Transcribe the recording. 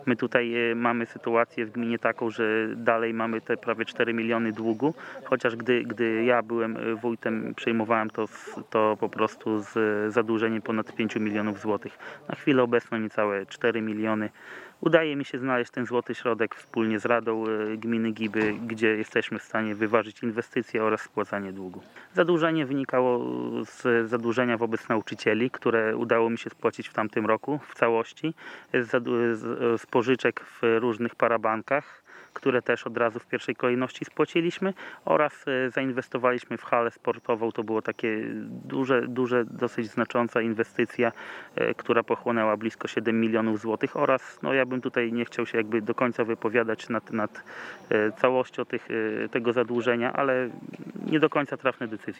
My tutaj mamy sytuację w gminie taką, że dalej mamy te prawie 4 miliony długu, chociaż gdy ja byłem wójtem, przejmowałem to po prostu z zadłużeniem ponad 5 milionów złotych. Na chwilę obecną niecałe 4 miliony. Udaje mi się znaleźć ten złoty środek wspólnie z Radą Gminy Giby, gdzie jesteśmy w stanie wyważyć inwestycje oraz spłacanie długu. Zadłużenie wynikało z zadłużenia wobec nauczycieli, które udało mi się spłacić w tamtym roku w całości, z pożyczek w różnych parabankach, które też od razu w pierwszej kolejności spłaciliśmy, oraz zainwestowaliśmy w halę sportową. To było takie dosyć znacząca inwestycja, która pochłonęła blisko 7 milionów złotych, oraz ja bym tutaj nie chciał się jakby do końca wypowiadać nad całością tego zadłużenia, ale nie do końca trafne decyzje.